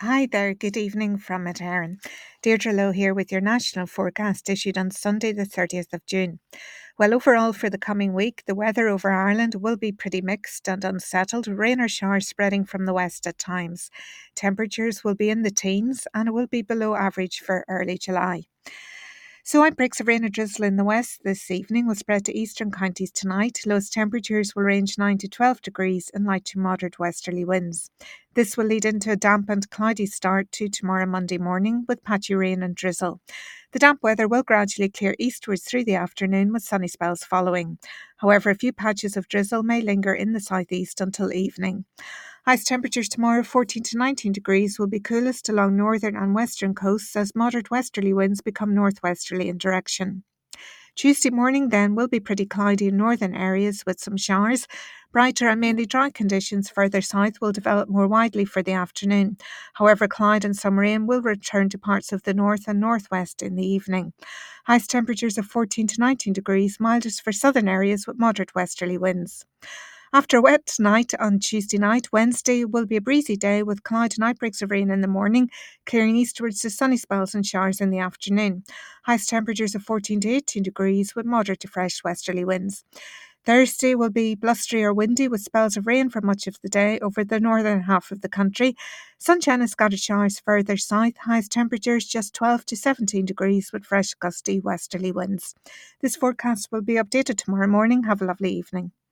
Hi there, good evening from Aaron. Deirdre Lowe here with your national forecast issued on Sunday, the 30th of June. Well, overall for the coming week, the weather over Ireland will be pretty mixed and unsettled, rain or showers spreading from the west at times. Temperatures will be in the teens and it will be below average for early July. So outbreaks of rain or drizzle in the west this evening will spread to eastern counties tonight. Lowest temperatures will range 9 to 12 degrees and light to moderate westerly winds. This will lead into a damp and cloudy start to tomorrow Monday morning with patchy rain and drizzle. The damp weather will gradually clear eastwards through the afternoon with sunny spells following. However, a few patches of drizzle may linger in the southeast until evening. Highest temperatures tomorrow, 14 to 19 degrees, will be coolest along northern and western coasts as moderate westerly winds become northwesterly in direction. Tuesday morning then will be pretty cloudy in northern areas with some showers. Brighter and mainly dry conditions further south will develop more widely for the afternoon. However, cloud and some rain will return to parts of the north and northwest in the evening. Highest temperatures of 14 to 19 degrees, mildest for southern areas with moderate westerly winds. After a wet night on Tuesday night, Wednesday will be a breezy day with cloud and outbreaks of rain in the morning, clearing eastwards to sunny spells and showers in the afternoon. Highest temperatures of 14 to 18 degrees with moderate to fresh westerly winds. Thursday will be blustery or windy with spells of rain for much of the day over the northern half of the country. Sunshine and scattered showers further south. Highest temperatures just 12 to 17 degrees with fresh gusty westerly winds. This forecast will be updated tomorrow morning. Have a lovely evening.